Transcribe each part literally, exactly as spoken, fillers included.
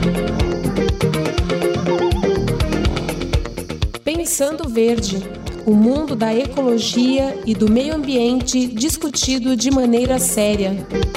Pensando Verde, o mundo da ecologia e do meio ambiente discutido de maneira séria.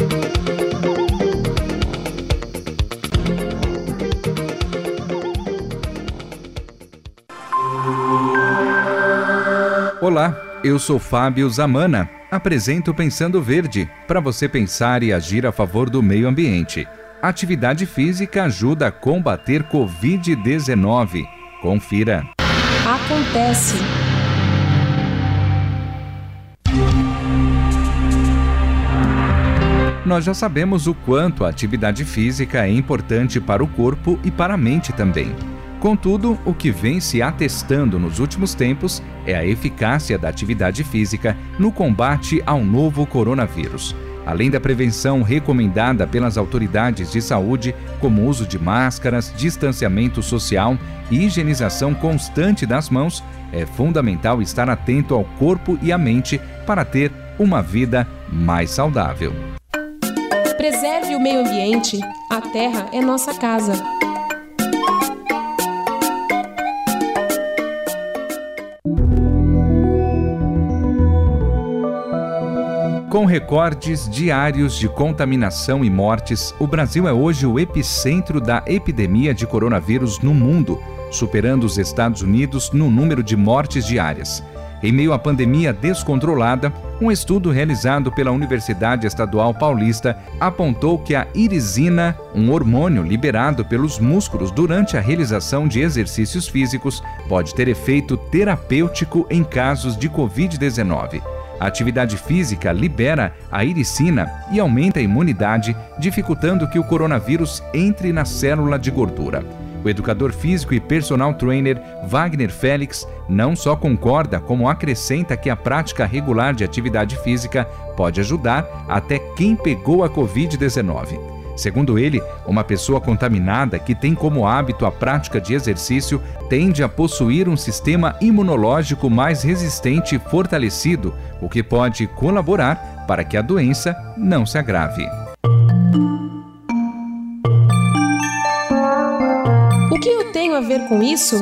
Olá, eu sou Fábio Zamana. Apresento Pensando Verde, para você pensar e agir a favor do meio ambiente. Atividade física ajuda a combater covid dezenove. Confira. Acontece. Nós já sabemos o quanto a atividade física é importante para o corpo e para a mente também. Contudo, o que vem se atestando nos últimos tempos é a eficácia da atividade física no combate ao novo coronavírus. Além da prevenção recomendada pelas autoridades de saúde, como o uso de máscaras, distanciamento social e higienização constante das mãos, é fundamental estar atento ao corpo e à mente para ter uma vida mais saudável. Preserve o meio ambiente. A terra é nossa casa. Com recordes diários de contaminação e mortes, o Brasil é hoje o epicentro da epidemia de coronavírus no mundo, superando os Estados Unidos no número de mortes diárias. Em meio à pandemia descontrolada, um estudo realizado pela Universidade Estadual Paulista apontou que a irisina, um hormônio liberado pelos músculos durante a realização de exercícios físicos, pode ter efeito terapêutico em casos de covid dezenove. A atividade física libera a iricina e aumenta a imunidade, dificultando que o coronavírus entre na célula de gordura. O educador físico e personal trainer Wagner Félix não só concorda, como acrescenta que a prática regular de atividade física pode ajudar até quem pegou a covid dezenove. Segundo ele, uma pessoa contaminada que tem como hábito a prática de exercício tende a possuir um sistema imunológico mais resistente e fortalecido, o que pode colaborar para que a doença não se agrave. O que eu tenho a ver com isso?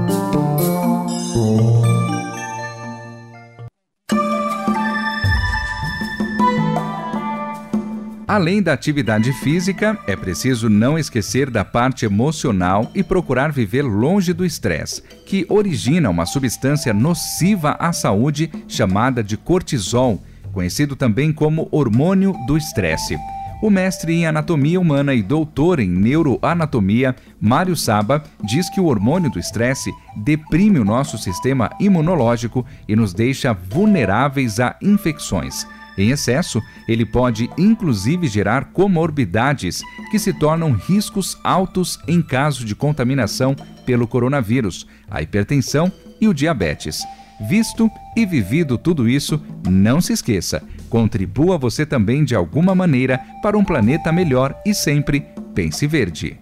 Além da atividade física, é preciso não esquecer da parte emocional e procurar viver longe do estresse, que origina uma substância nociva à saúde chamada de cortisol, conhecido também como hormônio do estresse. O mestre em anatomia humana e doutor em neuroanatomia, Mário Saba, diz que o hormônio do estresse deprime o nosso sistema imunológico e nos deixa vulneráveis a infecções. Em excesso, ele pode inclusive gerar comorbidades que se tornam riscos altos em caso de contaminação pelo coronavírus, a hipertensão e o diabetes. Visto e vivido tudo isso, não se esqueça, contribua você também de alguma maneira para um planeta melhor e sempre pense verde.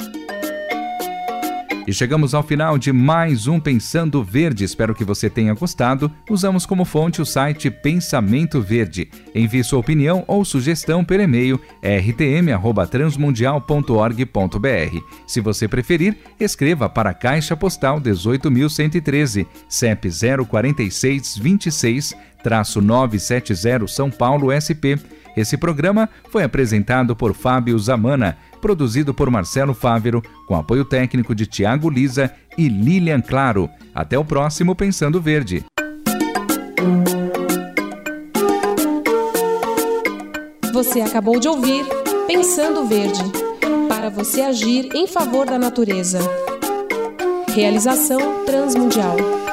E chegamos ao final de mais um Pensando Verde. Espero que você tenha gostado. Usamos como fonte o site Pensamento Verde. Envie sua opinião ou sugestão pelo e-mail r t m arroba transmundial ponto org ponto b r. Se você preferir, escreva para a Caixa Postal dezoito mil cento e treze, C E P zero quatro seis dois seis, nove sete zero São Paulo, S P. Esse programa foi apresentado por Fábio Zamana, produzido por Marcelo Fávero, com apoio técnico de Tiago Lisa e Lilian Claro. Até o próximo Pensando Verde. Você acabou de ouvir Pensando Verde, para você agir em favor da natureza. Realização Transmundial.